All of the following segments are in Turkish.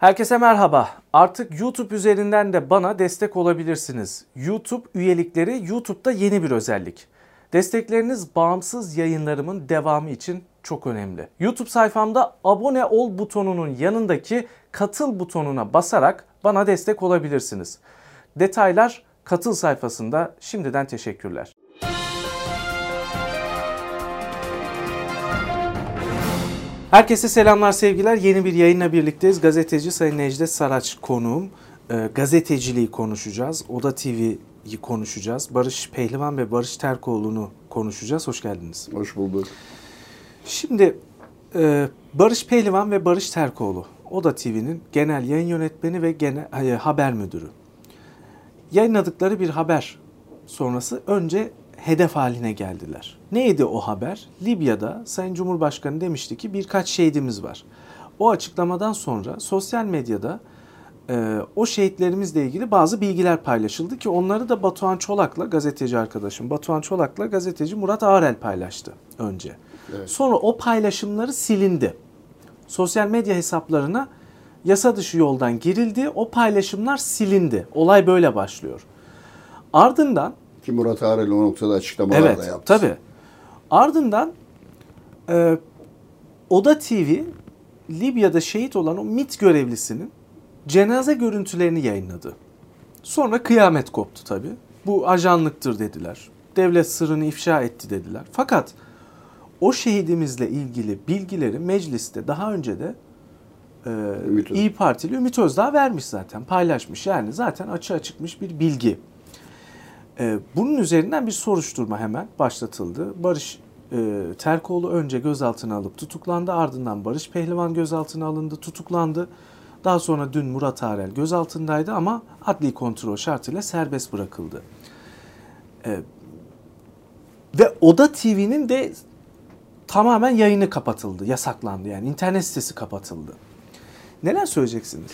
Herkese merhaba. Artık YouTube üzerinden de bana destek olabilirsiniz. YouTube üyelikleri YouTube'da yeni bir özellik. Destekleriniz bağımsız yayınlarımın devamı için çok önemli. YouTube sayfamda abone ol butonunun yanındaki katıl butonuna basarak bana destek olabilirsiniz. Detaylar katıl sayfasında. Şimdiden teşekkürler. Herkese selamlar, sevgiler. Yeni bir yayınla birlikteyiz. Gazeteci Sayın Necdet Saraç konuğum. Gazeteciliği konuşacağız. Oda TV'yi konuşacağız. Barış Pehlivan ve Barış Terkoğlu'nu konuşacağız. Hoş geldiniz. Hoş bulduk. Şimdi Barış Pehlivan ve Barış Terkoğlu, Oda TV'nin genel yayın yönetmeni ve genel haber müdürü. Yayınladıkları bir haber sonrası önce hedef haline geldiler. Neydi o haber? Libya'da Sayın Cumhurbaşkanı demişti ki birkaç şehidimiz var. O açıklamadan sonra sosyal medyada o şehitlerimizle ilgili bazı bilgiler paylaşıldı ki onları da Batuhan Çolak'la, gazeteci arkadaşım Batuhan Çolak'la gazeteci Murat Ağrel paylaştı önce. Evet. Sonra o paylaşımları silindi. Sosyal medya hesaplarına yasa dışı yoldan girildi. O paylaşımlar silindi. Olay böyle başlıyor. Ardından ki Murat Ağrel o noktada açıklamalar da yaptı. Tabii. Ardından Oda TV Libya'da şehit olan o MİT görevlisinin cenaze görüntülerini yayınladı. Sonra kıyamet koptu tabii. Bu ajanlıktır dediler. Devlet sırrını ifşa etti dediler. Fakat o şehidimizle ilgili bilgileri mecliste daha önce de İYİ Partili Ümit Özdağ vermiş zaten, paylaşmış. Yani zaten açığa çıkmış bir bilgi. Bunun üzerinden bir soruşturma hemen başlatıldı. Barış Terkoğlu önce gözaltına alıp tutuklandı. Ardından Barış Pehlivan gözaltına alındı, tutuklandı. Daha sonra dün Murat Ağrel gözaltındaydı ama adli kontrol şartıyla serbest bırakıldı. Ve Oda TV'nin de tamamen yayını kapatıldı, yasaklandı. Yani internet sitesi kapatıldı. Neler söyleyeceksiniz?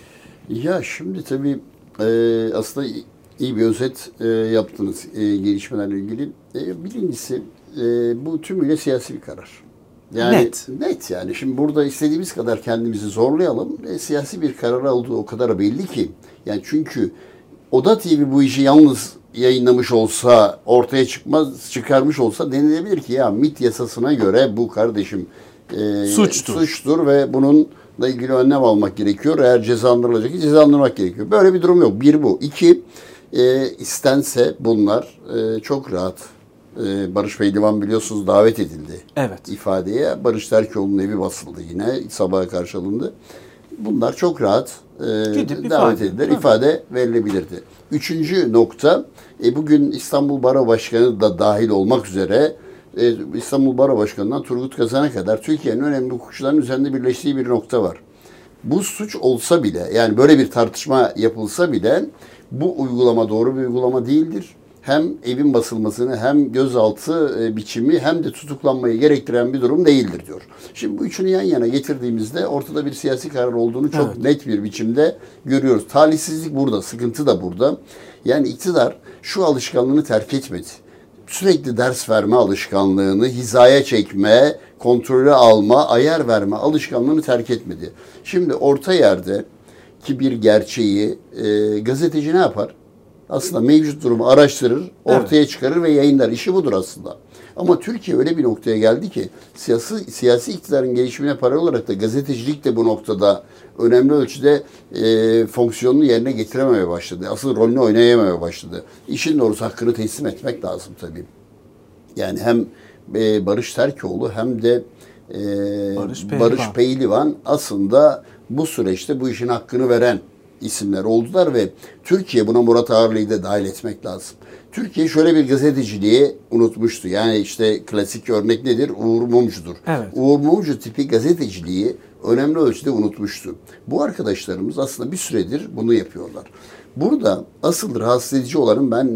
Ya şimdi tabii aslında iyi bir özet yaptınız gelişmelerle ilgili. Birincisi bu tümüyle siyasi bir karar. Yani net yani. Şimdi burada istediğimiz kadar kendimizi zorlayalım. Siyasi bir karar olduğu o kadar belli ki. Yani çünkü Oda TV bu işi yalnız yayınlamış olsa, ortaya çıkarmış olsa denilebilir ki ya MİT yasasına göre bu kardeşim suçtur ve bununla ilgili önlem almak gerekiyor. Eğer cezalandırılacak cezalandırmak gerekiyor. Böyle bir durum yok. Bir bu. İki, istense bunlar çok rahat. Barış Pehlivan biliyorsunuz davet edildi. Evet. İfadeye. Barış Terkoğlu'nun evi basıldı yine. Sabaha karşı alındı. Bunlar çok rahat davet edilir. İfade verilebilirdi. Üçüncü nokta, bugün İstanbul Baro Başkanı da dahil olmak üzere İstanbul Baro Başkanı'ndan Turgut Kazan'a kadar Türkiye'nin önemli hukukçuların üzerinde birleştiği bir nokta var. Bu suç olsa bile, yani böyle bir tartışma yapılsa bile bu uygulama doğru bir uygulama değildir. Hem evin basılmasını hem gözaltı biçimi hem de tutuklanmayı gerektiren bir durum değildir diyor. Şimdi bu üçünü yan yana getirdiğimizde ortada bir siyasi karar olduğunu çok net bir biçimde görüyoruz. Talihsizlik burada, sıkıntı da burada. Yani iktidar şu alışkanlığını terk etmedi. Sürekli ders verme alışkanlığını, hizaya çekme, kontrolü alma, ayar verme alışkanlığını terk etmedi. Şimdi orta yerde ki bir gerçeği gazeteci ne yapar? Aslında mevcut durumu araştırır, ortaya çıkarır ve yayınlar. İşi budur aslında. Ama Türkiye öyle bir noktaya geldi ki siyasi iktidarın gelişimine paralel olarak da gazetecilik de bu noktada önemli ölçüde fonksiyonunu yerine getirememeye başladı. Asıl rolünü oynayamamaya başladı. İşin doğrusu hakkını teslim etmek lazım tabii. Yani hem Barış Terkoğlu hem de Barış Pehlivan aslında bu süreçte bu işin hakkını veren isimler oldular ve Türkiye buna Murat Ağrel'i de dahil etmek lazım. Türkiye şöyle bir gazeteciliği unutmuştu. Yani işte klasik örnek nedir? Uğur Mumcu'dur. Evet. Uğur Mumcu tipi gazeteciliği önemli ölçüde unutmuştu. Bu arkadaşlarımız aslında bir süredir bunu yapıyorlar. Burada asıl rahatsız edici olanın ben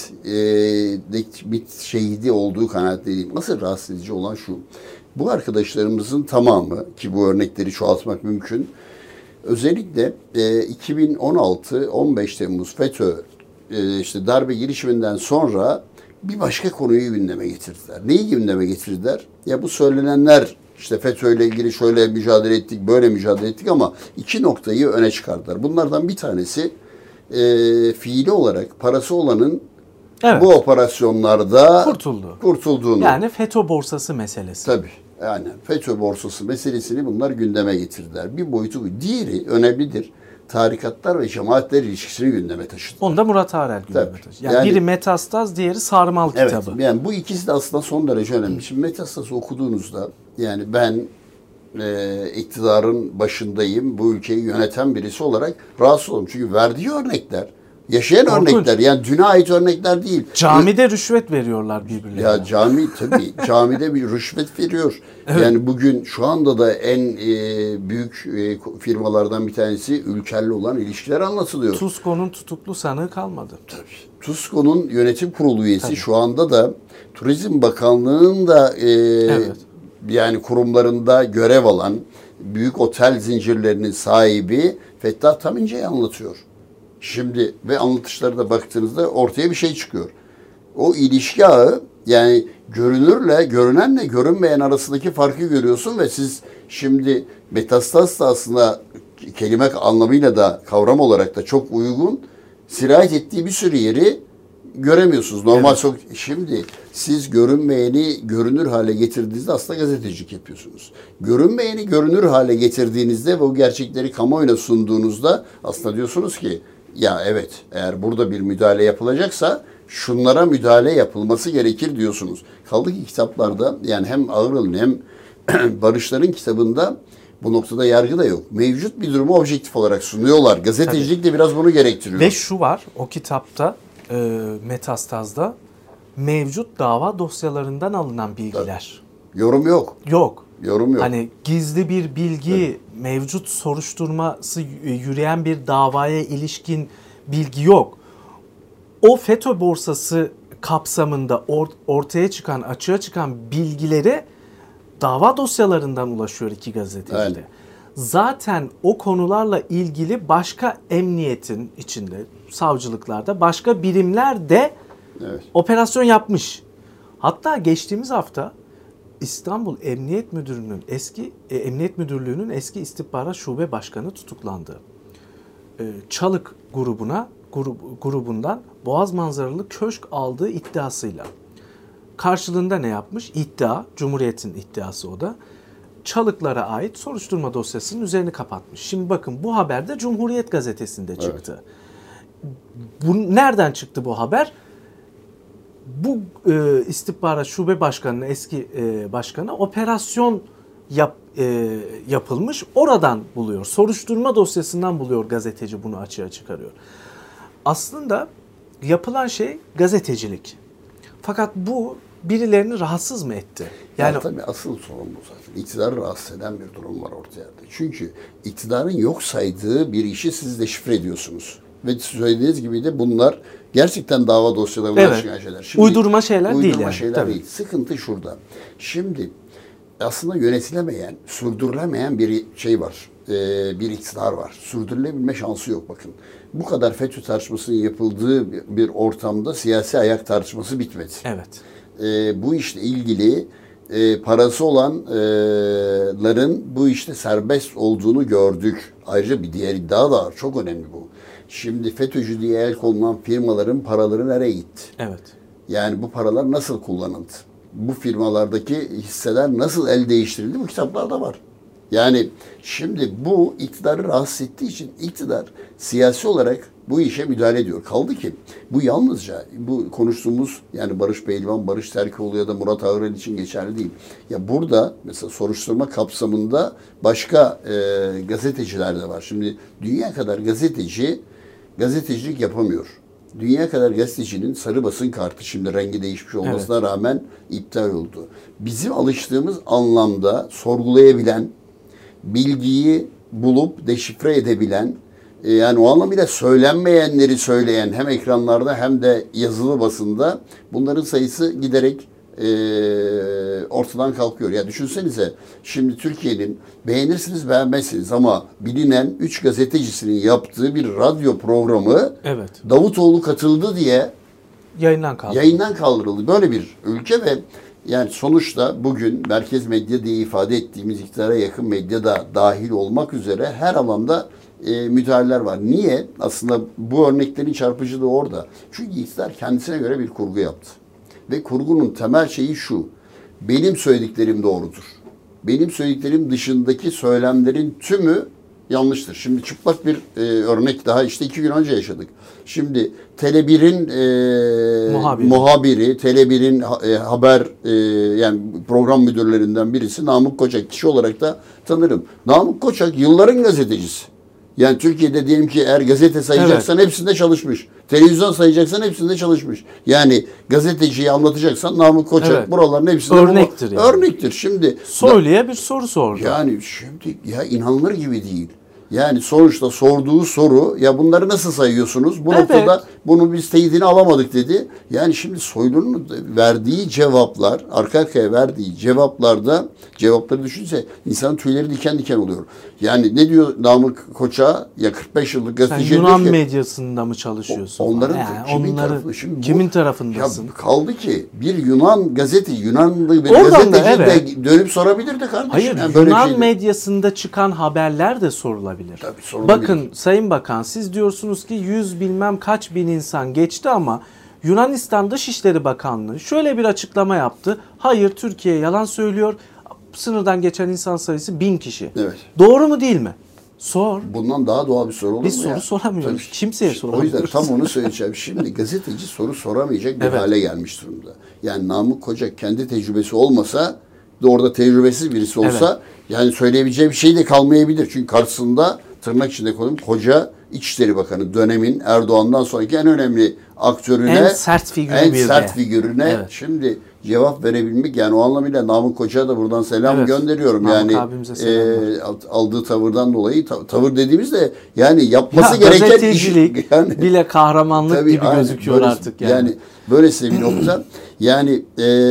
MİT şehidi olduğu kanaatindeyim. Asıl rahatsız edici olan şu. Bu arkadaşlarımızın tamamı ki bu örnekleri çoğaltmak mümkün. Özellikle 2016-15 Temmuz FETÖ darbe girişiminden sonra bir başka konuyu gündeme getirdiler. Neyi gündeme getirdiler? Ya bu söylenenler İşte FETÖ ile ilgili şöyle mücadele ettik, böyle mücadele ettik ama iki noktayı öne çıkardılar. Bunlardan bir tanesi fiili olarak parası olanın bu operasyonlarda kurtulduğunu. Yani FETÖ borsası meselesi. Tabii. Yani FETÖ borsası meselesini bunlar gündeme getirdiler. Bir boyutu bu. Diğeri önemlidir. Tarikatlar ve cemaatler ilişkisini gündeme taşıdı. Onu da Murat Arel gündeme taşıdı. Yani biri Metastaz, diğeri Sarmal kitabı. Evet. Yani bu ikisi de aslında son derece önemli. Şimdi Metastaz'ı okuduğunuzda yani ben iktidarın başındayım, bu ülkeyi yöneten birisi olarak rahatsız oldum. Çünkü verdiği örnekler, yaşayan örnekler, yani düne ait örnekler değil. Camide rüşvet veriyorlar birbirlerine. Ya camide bir rüşvet veriyor. Evet. Yani bugün şu anda da en büyük firmalardan bir tanesi Ülker'le olan ilişkiler anlatılıyor. TUSKO'nun tutuklu sanığı kalmadı. Tabii. TUSKO'nun yönetim kurulu üyesi şu anda da Turizm Bakanlığı'nın da yani kurumlarında görev alan büyük otel zincirlerinin sahibi Fettah Tamince'yi anlatıyor. Şimdi ve anlatışlara da baktığınızda ortaya bir şey çıkıyor. O ilişki ağı yani görünenle görünmeyen arasındaki farkı görüyorsun ve siz şimdi metastaz da aslında kelime anlamıyla da kavram olarak da çok uygun, sirayet ettiği bir sürü yeri göremiyorsunuz. Normal şimdi siz görünmeyeni görünür hale getirdiğinizde aslında gazetecilik yapıyorsunuz. Görünmeyeni görünür hale getirdiğinizde ve o gerçekleri kamuoyuna sunduğunuzda aslında diyorsunuz ki ya evet eğer burada bir müdahale yapılacaksa şunlara müdahale yapılması gerekir diyorsunuz. Kaldı ki kitaplarda yani hem Ağıral'ın hem Barışlar'ın kitabında bu noktada yargı da yok. Mevcut bir durumu objektif olarak sunuyorlar. Gazetecilik de biraz bunu gerektiriyor. Ve şu var o kitapta Metastaz'da mevcut dava dosyalarından alınan bilgiler. Yorum yok. Yorum yok. Hani gizli bir bilgi, mevcut soruşturması yürüyen bir davaya ilişkin bilgi yok. O FETÖ borsası kapsamında ortaya çıkan, açığa çıkan bilgileri dava dosyalarından ulaşıyor iki gazeteci de. Zaten o konularla ilgili başka emniyetin içinde, savcılıklarda başka birimler de operasyon yapmış. Hatta geçtiğimiz hafta İstanbul Emniyet Müdürlüğü'nün eski istihbarat şube başkanı tutuklandı. Çalık grubundan Boğaz manzaralı köşk aldığı iddiasıyla. Karşılığında ne yapmış? Cumhuriyet'in iddiası o da. Çalıklara ait soruşturma dosyasının üzerini kapatmış. Şimdi bakın bu haber de Cumhuriyet gazetesinde çıktı. Bu nereden çıktı bu haber? Bu istihbarat şube başkanının eski başkanı operasyon yapılmış. Oradan buluyor. Soruşturma dosyasından buluyor gazeteci, bunu açığa çıkarıyor. Aslında yapılan şey gazetecilik. Fakat bu birilerini rahatsız mı etti? Yani tabii asıl sorun bu zaten. İktidarı rahatsız eden bir durum var ortaya. Çünkü iktidarın yok saydığı bir işi siz deşifre ediyorsunuz. Ve söylediğiniz gibi de bunlar gerçekten dava dosyalarından çıkan şeyler. Şimdi, uydurma şeyler değil. Uydurma şeyler değil. Sıkıntı şurada. Şimdi aslında yönetilemeyen, sürdürülemeyen bir şey var. Bir iktidar var. Sürdürülebilme şansı yok bakın. Bu kadar FETÖ tartışmasının yapıldığı bir ortamda siyasi ayak tartışması bitmedi. Evet. Bu işle ilgili parası olanların bu işte serbest olduğunu gördük. Ayrıca bir diğer iddia da var. Çok önemli bu. Şimdi FETÖ'cü diye el konulan firmaların paraları nereye gitti? Evet. Yani bu paralar nasıl kullanıldı? Bu firmalardaki hisseler nasıl el değiştirildi? Bu kitaplarda var. Yani şimdi bu iktidarı rahatsız ettiği için iktidar siyasi olarak bu işe müdahale ediyor. Kaldı ki bu yalnızca bu konuştuğumuz yani Barış Pehlivan, Barış Terkoğlu ya da Murat Ağırel için geçerli değil. Ya burada mesela soruşturma kapsamında başka gazeteciler de var. Şimdi dünya kadar gazetecilik yapamıyor. Dünya kadar gazetecinin sarı basın kartı şimdi rengi değişmiş olmasına rağmen iptal oldu. Bizim alıştığımız anlamda sorgulayabilen, bilgiyi bulup deşifre edebilen, yani o anlamıyla söylenmeyenleri söyleyen hem ekranlarda hem de yazılı basında bunların sayısı giderek ortadan kalkıyor. Ya düşünsenize şimdi Türkiye'nin beğenirsiniz beğenmezsiniz ama bilinen 3 gazetecisinin yaptığı bir radyo programı Davutoğlu katıldı diye yayından kaldırıldı. Böyle bir ülke ve Yani sonuçta bugün merkez medya diye ifade ettiğimiz iktidara yakın medya da dahil olmak üzere her alanda müdahaleler var. Niye? Aslında bu örneklerin çarpıcılığı orada. Çünkü iktidar kendisine göre bir kurgu yaptı. Ve kurgunun temel şeyi şu: benim söylediklerim doğrudur. Benim söylediklerim dışındaki söylemlerin tümü yanlıştır. Şimdi çıplak bir örnek daha işte 2 gün önce yaşadık. Şimdi Tele1'in muhabiri, Tele1'in haber yani program müdürlerinden birisi Namık Koçak, kişi olarak da tanırım. Namık Koçak yılların gazetecisi. Yani Türkiye'de diyelim ki eğer gazete sayacaksan hepsinde çalışmış. Televizyon sayacaksan hepsinde çalışmış. Yani gazeteciyi anlatacaksan Namık Koçak buraların hepsinde örnektir. Yani. Örnektir. Şimdi Soylu'ya bir soru sordu. Yani şimdi ya inanılır gibi değil. Yani sonuçta sorduğu soru, ya bunları nasıl sayıyorsunuz? Bu noktada bunun biz teyidini alamadık dedi. Yani şimdi Soylu'nun verdiği cevaplar, arka arkaya verdiği cevapları düşünse insanın tüyleri diken diken oluyor. Yani ne diyor Namık Koç'a? Ya 45 yıllık gazeteci. Sen Yunan medyasında mı çalışıyorsun? Onların kimin tarafındasın? Ya kaldı ki bir Yunan Yunanlı bir gazeteci de dönüp sorabilirdi kardeşim. Hayır, yani Yunan medyasında çıkan haberler de sorulabilir. Tabii, bakın Sayın Bakan, siz diyorsunuz ki 100 bilmem kaç bin insan geçti ama Yunanistan Dışişleri Bakanlığı şöyle bir açıklama yaptı. Hayır, Türkiye yalan söylüyor. Sınırdan geçen insan sayısı 1000 kişi. Evet. Doğru mu değil mi? Sor. Bundan daha doğal bir soru olur mu? Biz soru soramıyoruz. Tabii, kimseye soramıyoruz. O yüzden tam onu söyleyeceğim. Şimdi gazeteci soru soramayacak bir hale gelmiş durumda. Yani Namık Koçak kendi tecrübesi olmasa de orada tecrübesiz birisi olsa yani söyleyebileceği bir şey de kalmayabilir. Çünkü karşısında tırnak içinde koyayım koca İçişleri Bakanı, dönemin Erdoğan'dan sonraki en önemli aktörüne, en sert figürüne şimdi cevap verebilmek, yani o anlamıyla Namık Koçak'a da buradan selam gönderiyorum. Namık yani aldığı tavırdan dolayı, tavır dediğimizde yani yapması gereken iş yani, bile kahramanlık gibi gözüküyor böyle, artık yani böylesi bir nokta. Yani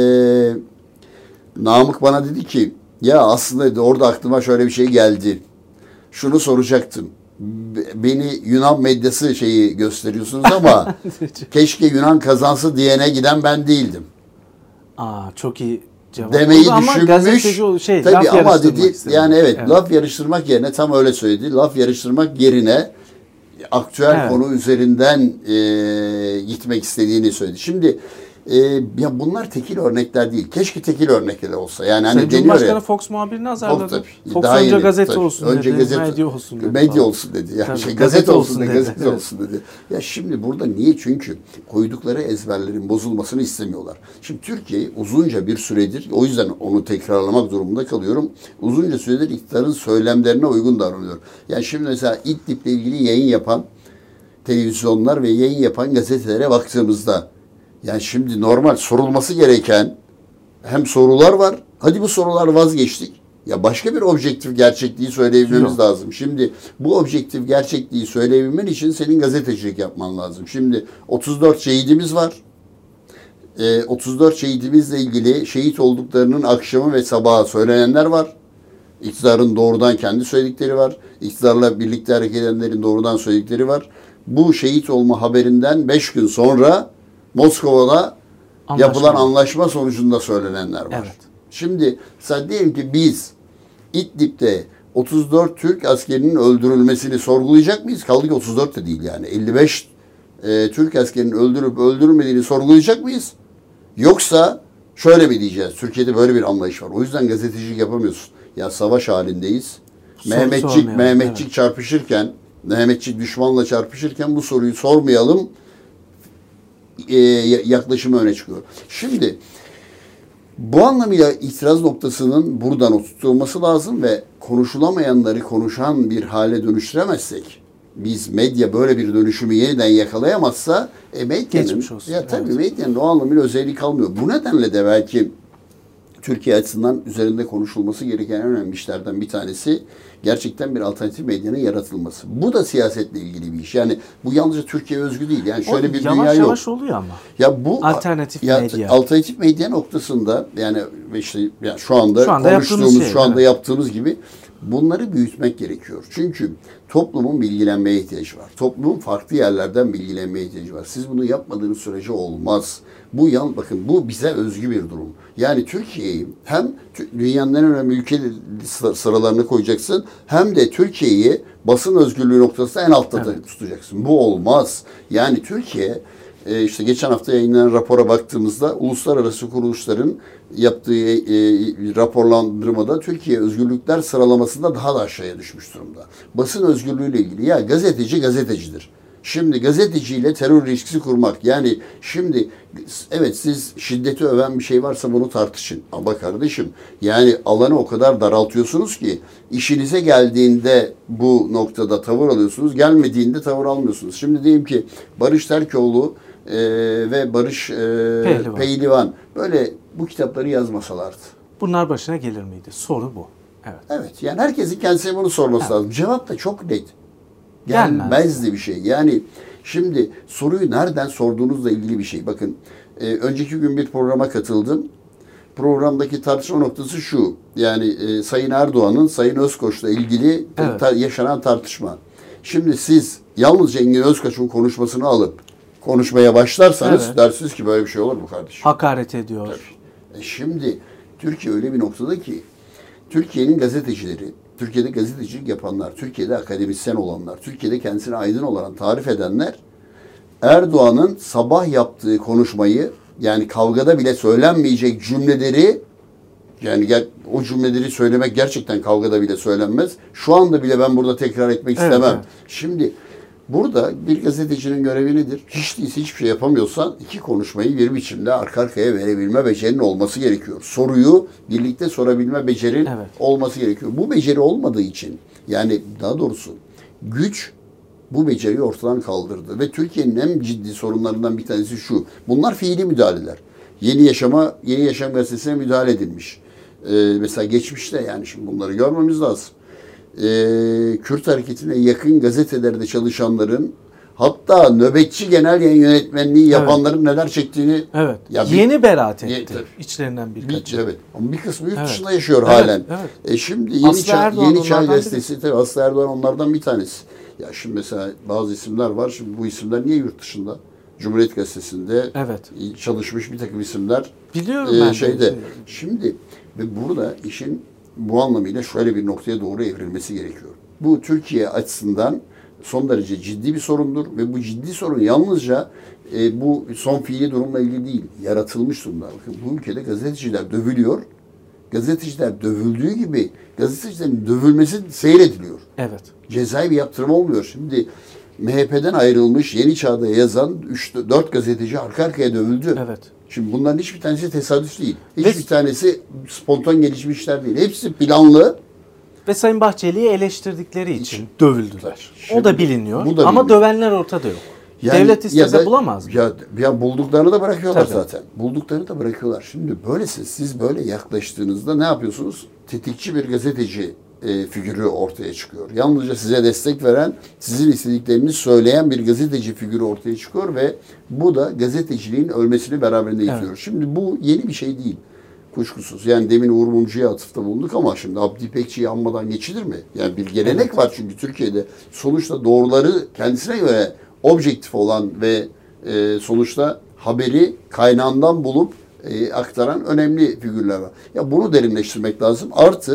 Namık bana dedi ki ya aslında orada aklıma şöyle bir şey geldi. Şunu soracaktım. Beni Yunan medyası gösteriyorsunuz ama keşke Yunan kazansı diyene giden ben değildim. Çok iyi cevap. Demeyi düşünmüş. Tabii ama dedi yani laf yarıştırmak yerine tam öyle söyledi. Laf yarıştırmak yerine aktüel konu üzerinden gitmek istediğini söyledi. Şimdi ya bunlar tekil örnekler değil. Keşke tekil örnekler olsa. Yani hani Cumhurbaşkanı Fox muhabirini azarladı. Fox önce gazete olsun dedi. Medya olsun dedi. Medya olsun dedi. Yani gazete olsun dedi. Ya şimdi burada niye? Çünkü koydukları ezberlerin bozulmasını istemiyorlar. Şimdi Türkiye uzunca bir süredir, o yüzden onu tekrarlamak durumunda kalıyorum. Uzunca süredir iktidarın söylemlerine uygun davranıyor. Yani şimdi mesela İdlib'le ilgili yayın yapan televizyonlar ve yayın yapan gazetelere baktığımızda yani şimdi normal sorulması gereken hem sorular var. Hadi bu sorular vazgeçtik. Ya başka bir objektif gerçekliği söyleyebilmemiz lazım. Şimdi bu objektif gerçekliği söyleyebilmen için senin gazetecilik yapman lazım. Şimdi 34 şehidimiz var. 34 şehidimizle ilgili şehit olduklarının akşamı ve sabahı söylenenler var. İktidarın doğrudan kendi söyledikleri var. İktidarla birlikte hareket edenlerin doğrudan söyledikleri var. Bu şehit olma haberinden 5 gün sonra Moskova'da yapılan anlaşma sonucunda söylenenler var. Evet. Şimdi sen diyelim ki biz İdlib'de 34 Türk askerinin öldürülmesini sorgulayacak mıyız? Kaldı ki 34 de değil yani. 55 Türk askerinin öldürüp öldürülmediğini sorgulayacak mıyız? Yoksa şöyle mi diyeceğiz? Türkiye'de böyle bir anlayış var. O yüzden gazetecilik yapamıyorsun. Ya savaş halindeyiz. Mehmetçik çarpışırken, Mehmetçik düşmanla çarpışırken bu soruyu sormayalım yaklaşımı öne çıkıyor. Şimdi bu anlamıyla itiraz noktasının buradan oturtulması lazım ve konuşulamayanları konuşan bir hale dönüştüremezsek, biz medya böyle bir dönüşümü yeniden yakalayamazsa medyanın, medyanın o anlamıyla özelliği kalmıyor. Bu nedenle de belki Türkiye açısından üzerinde konuşulması gereken en önemli işlerden bir tanesi gerçekten bir alternatif medyanın yaratılması. Bu da siyasetle ilgili bir iş. Yani bu yalnızca Türkiye özgü değil. Yani şöyle bir dünya yok. Yavaş oluyor ama. Ya bu alternatif medya. Alternatif medya noktasında yani işte şu anda konuştuğumuz, yaptığımız gibi Bunları büyütmek gerekiyor. Çünkü toplumun bilgilenmeye ihtiyacı var. Toplumun farklı yerlerden bilgilenmeye ihtiyacı var. Siz bunu yapmadığınız sürece olmaz. Bakın bu bize özgü bir durum. Yani Türkiye'yi hem dünyanın en önemli ülke sıralarına koyacaksın, hem de Türkiye'yi basın özgürlüğü noktasında en altta tutacaksın. Bu olmaz. Yani Türkiye, işte geçen hafta yayınlanan rapora baktığımızda uluslararası kuruluşların yaptığı raporlandırmada Türkiye özgürlükler sıralamasında daha da aşağıya düşmüş durumda. Basın özgürlüğüyle ilgili gazeteci gazetecidir. Şimdi gazeteciyle terör ilişkisi kurmak, yani şimdi evet, siz şiddeti öven bir şey varsa bunu tartışın. Ama kardeşim, yani alanı o kadar daraltıyorsunuz ki işinize geldiğinde bu noktada tavır alıyorsunuz, gelmediğinde tavır almıyorsunuz. Şimdi diyelim ki Barış Terkoğlu ve Barış Pehlivan böyle bu kitapları yazmasalardı. Bunlar başına gelir miydi? Soru bu. Evet. Evet, yani herkesin kendisine bunu sorması lazım. Cevap da çok net. Gelmezdi bir şey. Yani şimdi soruyu nereden sorduğunuzla ilgili bir şey. Bakın, önceki gün bir programa katıldım. Programdaki tartışma noktası şu. Yani Sayın Erdoğan'ın Sayın Özkoç'la ilgili yaşanan tartışma. Şimdi siz yalnızca Engin Özkoç'un konuşmasını alıp konuşmaya başlarsanız dersiniz ki böyle bir şey olur mu kardeşim? Hakaret ediyor. Tabii. Şimdi Türkiye öyle bir noktada ki Türkiye'nin gazetecileri, Türkiye'de gazetecilik yapanlar, Türkiye'de akademisyen olanlar, Türkiye'de kendisine aydın olan, tarif edenler Erdoğan'ın sabah yaptığı konuşmayı, yani kavgada bile söylenmeyecek cümleleri, yani o cümleleri söylemek gerçekten kavgada bile söylenmez. Şu anda bile ben burada tekrar etmek istemem. Evet. Şimdi burada bir gazetecinin görevi nedir? Hiç değilse hiçbir şey yapamıyorsan iki konuşmayı bir biçimde arka arkaya verebilme becerinin olması gerekiyor. Soruyu birlikte sorabilme becerin olması gerekiyor. Bu beceri olmadığı için, yani daha doğrusu güç bu beceriyi ortadan kaldırdı. Ve Türkiye'nin en ciddi sorunlarından bir tanesi şu. Bunlar fiili müdahaleler. Yeni Yaşam gazetesine müdahale edilmiş. Mesela geçmişte, yani şimdi bunları görmemiz lazım. Kürt hareketine yakın gazetelerde çalışanların, hatta nöbetçi genel yayın yönetmenliği yapanların neler çektiğini yeni beraat etti. İçlerinden birkaçı. Evet. Ama bir kısmı yurt dışında yaşıyor halen. Evet. Şimdi Yeni Çağ gazetesi, tabii Aslı Erdoğan onlardan bir tanesi. Ya şimdi mesela bazı isimler var. Şimdi bu isimler niye yurt dışında? Cumhuriyet Gazetesi'nde çalışmış bir takım isimler. Biliyorum ben de. Şimdi ve burada işin bu anlamıyla şöyle bir noktaya doğru evrilmesi gerekiyor. Bu Türkiye açısından son derece ciddi bir sorundur ve bu ciddi sorun yalnızca bu son fiili durumla ilgili değil, yaratılmış durumda. Bakın, bu ülkede gazeteciler dövülüyor. Gazeteciler dövüldüğü gibi gazetecilerin dövülmesi seyrediliyor. Evet. Cezai bir yaptırım olmuyor. Şimdi MHP'den ayrılmış, Yeni Çağ'da yazan 3-4 gazeteci arka arkaya dövüldü. Evet. Şimdi bunların hiçbir tanesi tesadüf değil. Hiçbir tanesi spontan gelişmiş işler değil. Hepsi planlı. Ve Sayın Bahçeli'yi eleştirdikleri için dövüldüler. Şimdi, o da biliniyor. Ama dövenler ortada yok. Yani, devlet istese bulamaz mı? Ya bulduklarını da bırakıyorlar zaten. Bulduklarını da bırakıyorlar. Şimdi böylesi, siz böyle yaklaştığınızda ne yapıyorsunuz? Tetikçi bir gazeteci figürü ortaya çıkıyor. Yalnızca size destek veren, sizin istediklerini söyleyen bir gazeteci figürü ortaya çıkıyor ve bu da gazeteciliğin ölmesini beraberinde getiriyor. Şimdi bu yeni bir şey değil. Kuşkusuz. Yani demin Uğur Mumcu'ya atıfta bulunduk ama şimdi Abdi İpekçi'yi anmadan geçilir mi? Yani bir gelenek var çünkü Türkiye'de. Sonuçta doğruları kendisine göre objektif olan ve sonuçta haberi kaynağından bulup aktaran önemli figürler var. Ya bunu derinleştirmek lazım. Artı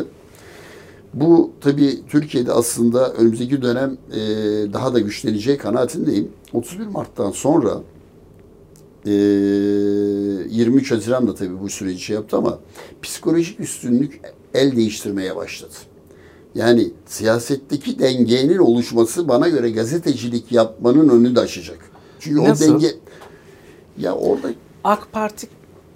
bu tabii Türkiye'de aslında önümüzdeki dönem daha da güçleneceği kanaatindeyim. 31 Mart'tan sonra 23 Haziran'da tabii bu süreci şey yaptı ama psikolojik üstünlük el değiştirmeye başladı. Yani siyasetteki dengenin oluşması bana göre gazetecilik yapmanın önünü de açacak. Çünkü nasıl? O denge ya orada AK Parti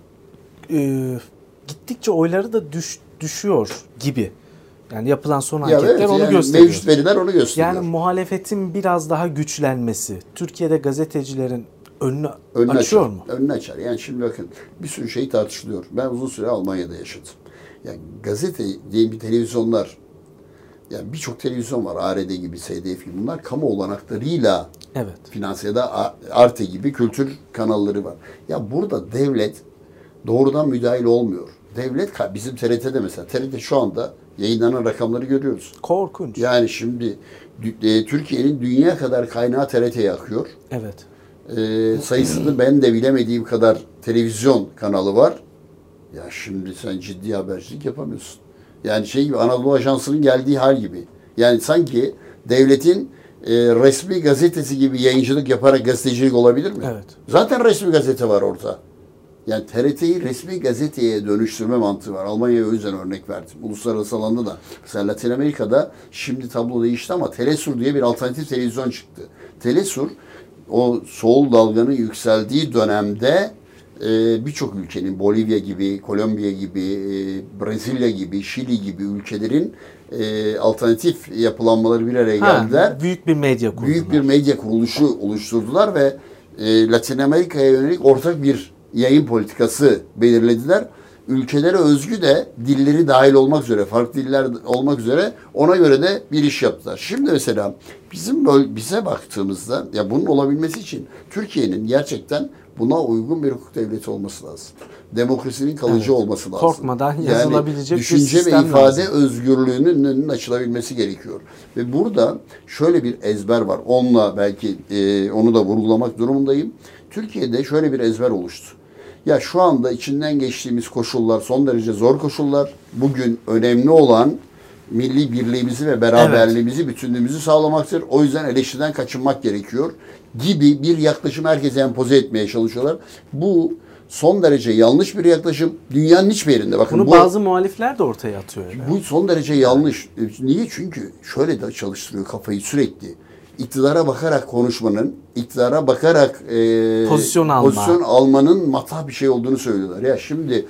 gittikçe oyları da düşüyor gibi. Yani yapılan son anketler onu gösteriyor. Mevcut veriler onu gösteriyor. Yani muhalefetin biraz daha güçlenmesi, Türkiye'de gazetecilerin önünü açıyor mu? Önünü açar. Yani şimdi bakın, bir sürü şey tartışılıyor. Ben uzun süre Almanya'da yaşadım. Yani gazete diye bir televizyonlar, yani birçok televizyon var. ARD gibi, SDF gibi. Bunlar kamu olanaklarıyla finanse ya da Arte gibi kültür kanalları var. Ya burada devlet doğrudan müdahil olmuyor. Devlet, bizim TRT'de mesela, TRT şu anda Yayınlanan rakamları görüyoruz. Korkunç. Yani şimdi Türkiye'nin dünya kadar kaynağı TRT'ye akıyor. Evet. Sayısını ben de bilemediğim kadar televizyon kanalı var. Ya şimdi sen ciddi habercilik yapamıyorsun. Yani şey gibi, Anadolu Ajansı'nın geldiği hal gibi. Yani sanki devletin resmi gazetesi gibi yayıncılık yaparak gazetecilik olabilir mi? Evet. Zaten resmi gazete var orada. Yani TRT'yi resmi gazeteye dönüştürme mantığı var. Almanya'ya o yüzden örnek verdim. Uluslararası alanda da. Mesela Latin Amerika'da şimdi tablo değişti ama Telesur diye bir alternatif televizyon çıktı. Telesur o soğul dalganın yükseldiği dönemde birçok ülkenin, Bolivya gibi, Kolombiya gibi, Brezilya gibi, Şili gibi ülkelerin alternatif yapılanmaları bir araya geldiler. Büyük bir medya kurdular. Büyük bir medya kuruluşu oluşturdular ve Latin Amerika'ya yönelik ortak bir yayın politikası belirlediler. Ülkelere özgü de dilleri dahil olmak üzere, farklı diller olmak üzere ona göre de bir iş yaptılar. Şimdi mesela bize baktığımızda ya bunun olabilmesi için Türkiye'nin gerçekten buna uygun bir hukuk devleti olması lazım. Demokrasinin kalıcı olması lazım. Korkmadan yazılabilecek bir düşünce sistem ve ifade lazım. özgürlüğünün önünün açılabilmesi gerekiyor. Ve burada şöyle bir ezber var. Onunla belki onu da vurgulamak durumundayım. Türkiye'de şöyle bir ezber oluştu. Ya şu anda içinden geçtiğimiz koşullar son derece zor koşullar. Bugün önemli olan milli birliğimizi ve beraberliğimizi, bütünlüğümüzü sağlamaktır. O yüzden eleştiriden kaçınmak gerekiyor gibi bir yaklaşım herkese empoze etmeye çalışıyorlar. Bu son derece yanlış bir yaklaşım. Dünyanın hiçbir yerinde. Bakın Bunu bazı muhalifler de ortaya atıyor. Bu son derece yanlış. Niye? Çünkü şöyle de çalıştırıyor kafayı sürekli. İktidara bakarak konuşmanın, iktidara bakarak pozisyon almanın matah bir şey olduğunu söylüyorlar. Ya şimdi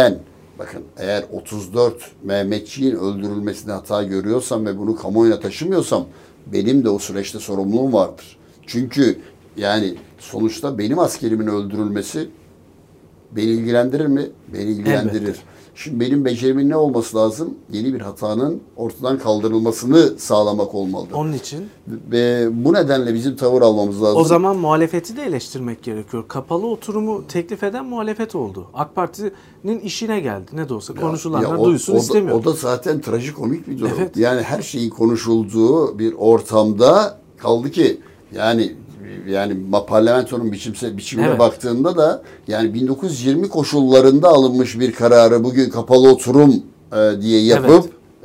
bakın eğer 34 Mehmetçiğin öldürülmesine hata görüyorsam ve bunu kamuoyuna taşımıyorsam benim de o süreçte sorumluluğum vardır. Çünkü yani sonuçta benim askerimin öldürülmesi beni ilgilendirir mi? Beni ilgilendirir. Elbette. Şimdi benim becerimin ne olması lazım? Yeni bir hatanın ortadan kaldırılmasını sağlamak olmalıdır. Onun için. Ve bu nedenle bizim tavır almamız lazım. O zaman muhalefeti de eleştirmek gerekiyor. Kapalı oturumu teklif eden muhalefet oldu. AK Parti'nin işine geldi. Ne de olsa konuşulanlar duysun istemiyor. O da zaten trajikomik bir durum. Evet. Yani her şeyin konuşulduğu bir ortamda kaldı ki yani parlamentonun biçimine baktığında da yani 1920 koşullarında alınmış bir kararı bugün kapalı oturum diye yapıp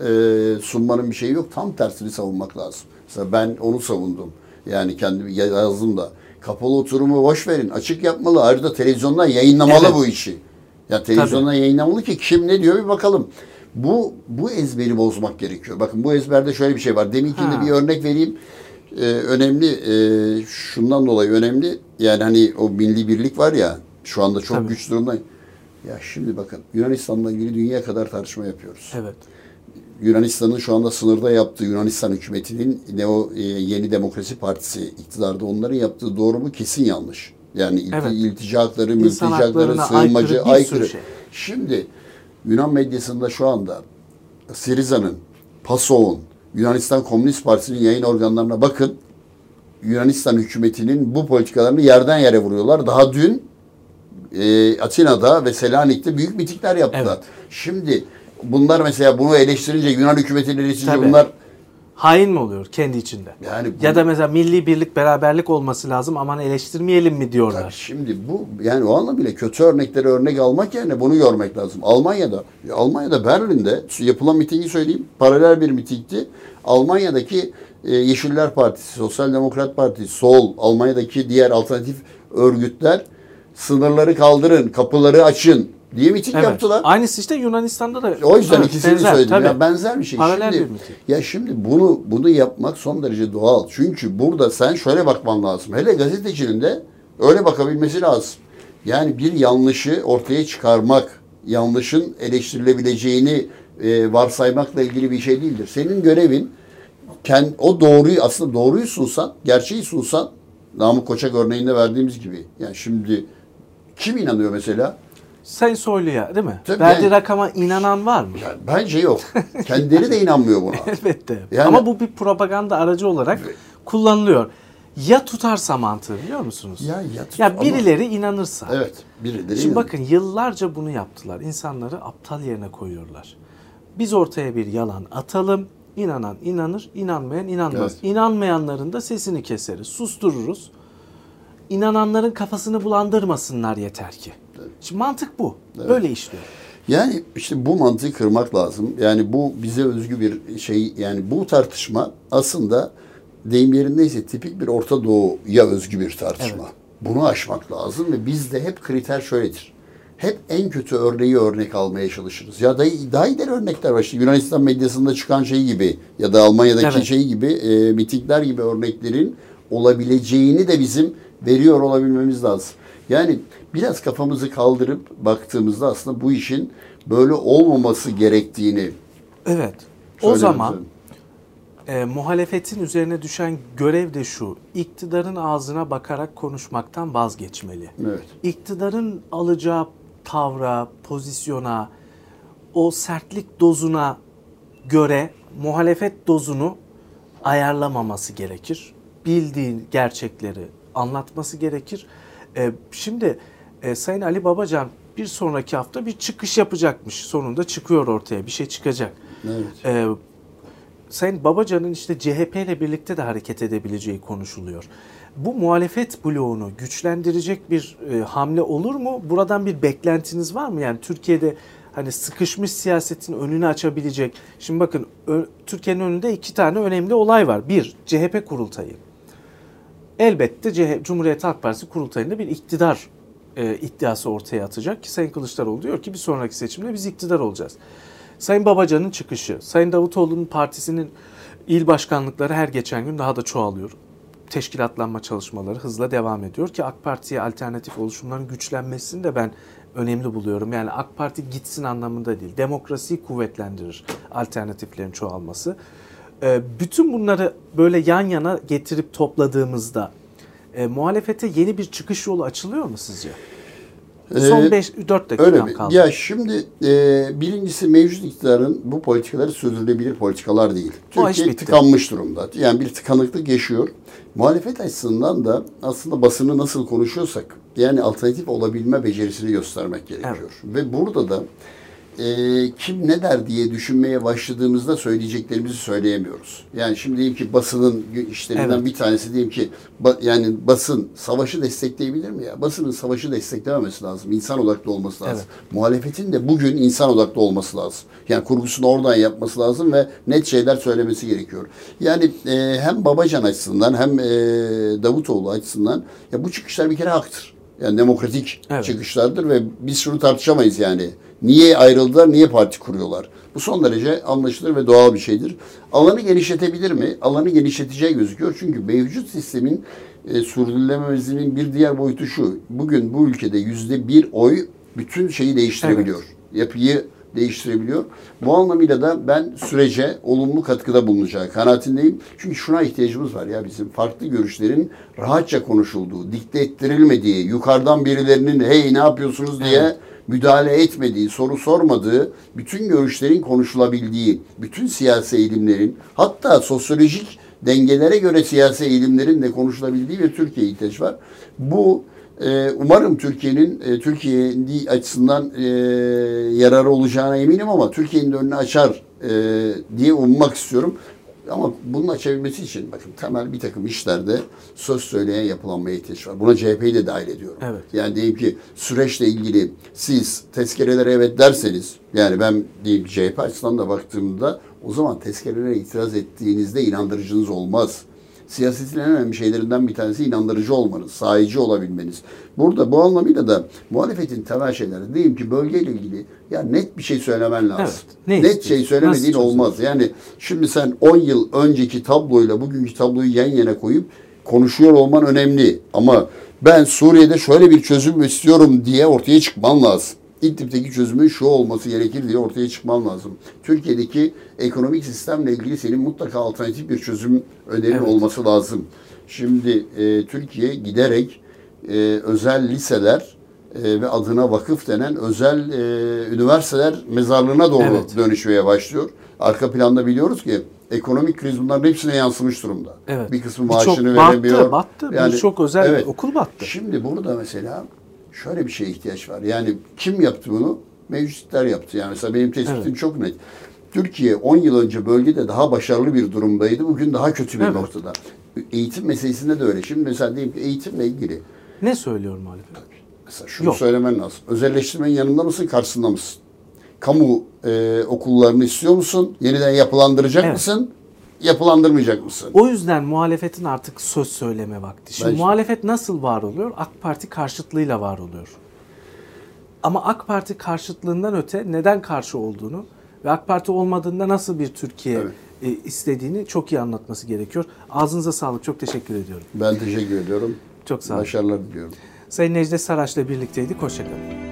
sunmanın bir şeyi yok. Tam tersini savunmak lazım. Mesela ben onu savundum. Yani kendimi yazdım da. Kapalı oturumu boş verin. Açık yapmalı. Ayrıca televizyondan yayınlamalı bu işi. Ya televizyondan yayınlamalı ki kim ne diyor bir bakalım. Bu ezberi bozmak gerekiyor. Bakın bu ezberde şöyle bir şey var. Deminkinde bir örnek vereyim. Önemli, şundan dolayı önemli. Yani hani o milli birlik var ya şu anda çok güç durumda. Ya şimdi bakın Yunanistan'la ilgili dünya kadar tartışma yapıyoruz. Evet. Yunanistan'ın şu anda sınırda yaptığı Yunanistan hükümetinin Yeni Demokrasi Partisi iktidarda onların yaptığı doğru mu? Kesin yanlış. Yani iltica hakları, mülteci hakları, sığınmacı, aykırı. Şey. Şimdi Yunan medyasında şu anda Siriza'nın, PASOK'un, Yunanistan Komünist Partisi'nin yayın organlarına bakın. Yunanistan hükümetinin bu politikalarını yerden yere vuruyorlar. Daha dün Atina'da ve Selanik'te büyük mitingler yaptılar. Evet. Şimdi bunlar mesela bunu eleştirince Yunan hükümetini eleştirince bunlar hain mi oluyor kendi içinde? Yani ya da mesela milli birlik, beraberlik olması lazım aman eleştirmeyelim mi diyorlar. Şimdi bu yani o anlamıyla kötü örnekleri örnek almak yerine bunu görmek lazım. Almanya'da Berlin'de yapılan mitingi söyleyeyim. Paralel bir mitingdi. Almanya'daki Yeşiller Partisi, Sosyal Demokrat Parti, Sol, Almanya'daki diğer alternatif örgütler sınırları kaldırın, kapıları açın diye miting yaptılar. Aynısı işte Yunanistan'da da. O yüzden ikisini söyledim. Ya benzer bir şey. Paralel bir miting. Ya şimdi bunu yapmak son derece doğal. Çünkü burada sen şöyle bakman lazım. Hele gazetecinin de öyle bakabilmesi lazım. Yani bir yanlışı ortaya çıkarmak, yanlışın eleştirilebileceğini varsaymakla ilgili bir şey değildir. Senin görevin o doğruyu aslında doğruyu sunsan, gerçeği sunsan Namık Koçak örneğinde verdiğimiz gibi. Yani şimdi kim inanıyor mesela? Sayın Soylu'ya değil mi? Tabii verdiği rakama inanan var mı? Yani bence yok. Kendileri de inanmıyor buna. Elbette. Yani, ama bu bir propaganda aracı olarak kullanılıyor. Ya tutarsa mantığı biliyor musunuz? Ya birileri inanırsa. Evet. Birileri Şimdi bakın yıllarca bunu yaptılar. İnsanları aptal yerine koyuyorlar. Biz ortaya bir yalan atalım. İnanan inanır, inanmayan inanmaz. Evet. İnanmayanların da sesini keseriz, sustururuz. İnananların kafasını bulandırmasınlar yeter ki. Evet. Şimdi mantık bu. Evet. Böyle işliyor. Yani işte bu mantığı kırmak lazım. Yani bu bize özgü bir şey. Yani bu tartışma aslında deyim yerindeyse tipik bir Orta Doğu'ya özgü bir tartışma. Evet. Bunu aşmak lazım ve bizde hep kriter şöyledir. Hep en kötü örneği örnek almaya çalışırız. Ya daha ileri örnekler var. İşte Yunanistan medyasında çıkan şey gibi ya da Almanya'daki Evet. şey gibi mitingler gibi örneklerin olabileceğini de bizim veriyor olabilmemiz lazım. Yani biraz kafamızı kaldırıp baktığımızda aslında bu işin böyle olmaması gerektiğini Evet. O zaman söyleyelim. muhalefetin üzerine düşen görev de şu. İktidarın ağzına bakarak konuşmaktan vazgeçmeli. Evet. İktidarın alacağı tavra, pozisyona, o sertlik dozuna göre muhalefet dozunu ayarlamaması gerekir. Bildiği gerçekleri anlatması gerekir. Şimdi Sayın Ali Babacan bir sonraki hafta bir çıkış yapacakmış. Sonunda çıkıyor ortaya. Bir şey çıkacak. Evet. Sayın Babacan'ın işte CHP ile birlikte de hareket edebileceği konuşuluyor. Bu muhalefet bloğunu güçlendirecek bir hamle olur mu? Buradan bir beklentiniz var mı? Yani Türkiye'de hani sıkışmış siyasetin önünü açabilecek. Şimdi bakın Türkiye'nin önünde 2 tane önemli olay var. Bir, CHP kurultayı. Elbette Cumhuriyet Halk Partisi kurultayında bir iktidar iddiası ortaya atacak ki Sayın Kılıçdaroğlu diyor ki bir sonraki seçimde biz iktidar olacağız. Sayın Babacan'ın çıkışı, Sayın Davutoğlu'nun partisinin il başkanlıkları her geçen gün daha da çoğalıyor. Teşkilatlanma çalışmaları hızla devam ediyor ki AK Parti'ye alternatif oluşumların güçlenmesini de ben önemli buluyorum. Yani AK Parti gitsin anlamında değil, demokrasiyi kuvvetlendirir alternatiflerin çoğalması. Bütün bunları böyle yan yana getirip topladığımızda muhalefete yeni bir çıkış yolu açılıyor mu sizce? Son 4 dakikam kaldı. Ya şimdi birincisi mevcut iktidarın bu politikaları sürdürülebilir politikalar değil. Türkiye tıkanmış durumda. Yani bir tıkanıklık yaşıyor. Muhalefet açısından da aslında basını nasıl konuşuyorsak yani alternatif olabilme becerisini göstermek gerekiyor. Evet. Ve burada da kim ne der diye düşünmeye başladığımızda söyleyeceklerimizi söyleyemiyoruz. Yani şimdi diyelim ki basının işlerinden bir tanesi diyelim ki yani basın savaşı destekleyebilir mi ya? Basının savaşı desteklememesi lazım. İnsan odaklı olması lazım. Evet. Muhalefetin de bugün insan odaklı olması lazım. Yani kurgusunu oradan yapması lazım ve net şeyler söylemesi gerekiyor. Yani hem Babacan açısından hem Davutoğlu açısından ya bu çıkışlar bir kere haktır. Yani demokratik çıkışlardır ve biz şunu tartışamayız yani. Niye ayrıldılar, niye parti kuruyorlar? Bu son derece anlaşılır ve doğal bir şeydir. Alanı genişletebilir mi? Alanı genişleteceği gözüküyor. Çünkü mevcut sistemin sürdürülememezliğinin bir diğer boyutu şu. Bugün bu ülkede %1 oy bütün şeyi değiştirebiliyor. Evet. Yapıyı değiştirebiliyor. Bu anlamıyla da ben sürece olumlu katkıda bulunacağı kanaatindeyim. Çünkü şuna ihtiyacımız var ya bizim farklı görüşlerin rahatça konuşulduğu, dikte ettirilmediği, yukarıdan birilerinin hey ne yapıyorsunuz diye müdahale etmediği, soru sormadığı, bütün görüşlerin konuşulabildiği, bütün siyasi eğilimlerin, hatta sosyolojik dengelere göre siyasi eğilimlerin de konuşulabildiği bir Türkiye'ye ihtiyaç var. Bu umarım Türkiye açısından yararı olacağına eminim ama Türkiye'nin de önünü açar diye ummak istiyorum. Ama bunun açabilmesi için bakın temel bir takım işlerde söz söyleyen yapılanmaya ihtiyaç var. Buna CHP'yi de dahil ediyorum. Evet. Yani diyeyim ki süreçle ilgili siz tezkerelere evet derseniz yani ben diyeyim CHP açısından da baktığımda o zaman tezkerelere itiraz ettiğinizde inandırıcınız olmaz. Siyasetin en önemli şeylerinden bir tanesi inandırıcı olmanız, sahici olabilmeniz. Burada bu anlamıyla da muhalefetin temel şeyleri diyeyim ki bölgeyle ilgili ya net bir şey söylemen lazım. Evet, net şey söylemediğin olmaz. Yani şimdi sen 10 yıl önceki tabloyla bugünkü tabloyu yan yana koyup konuşuyor olman önemli. Ama ben Suriye'de şöyle bir çözüm istiyorum diye ortaya çıkman lazım. İdlib'deki çözümün şu olması gerekir diye ortaya çıkman lazım. Türkiye'deki ekonomik sistemle ilgili senin mutlaka alternatif bir çözüm önerin olması lazım. Şimdi Türkiye giderek özel liseler ve adına vakıf denen özel üniversiteler mezarlığına doğru dönüşmeye başlıyor. Arka planda biliyoruz ki ekonomik kriz bunların hepsine yansımış durumda. Evet. Bir kısmı maaşını veremiyor. Battı. Yani, birçok özel okul battı. Şimdi burada mesela şöyle bir şeye ihtiyaç var. Yani kim yaptı bunu? Mevcutlar yaptı. Yani mesela benim tespitim çok net. Türkiye 10 yıl önce bölgede daha başarılı bir durumdaydı. Bugün daha kötü bir Evet. noktada. Eğitim meselesinde de öyle. Şimdi mesela diyelim ki eğitimle ilgili Ne söylüyor muhalefet? mesela şunu Yok. söylemen lazım. Özelleştirmenin yanında mısın, karşısında mısın? Kamu okullarını istiyor musun? Yeniden yapılandıracak Evet. mısın? Yapılandırmayacak mısın? O yüzden muhalefetin artık söz söyleme vakti. Şimdi Ben- muhalefet nasıl var oluyor? AK Parti karşıtlığıyla var oluyor. Ama AK Parti karşıtlığından öte neden karşı olduğunu ve AK Parti olmadığında nasıl bir Türkiye istediğini çok iyi anlatması gerekiyor. Ağzınıza sağlık. Çok teşekkür ediyorum. Ben teşekkür ediyorum. Çok sağ olun. Başarılar diliyorum. Sayın Necdet Saraç'la birlikteydik. Hoşçakalın.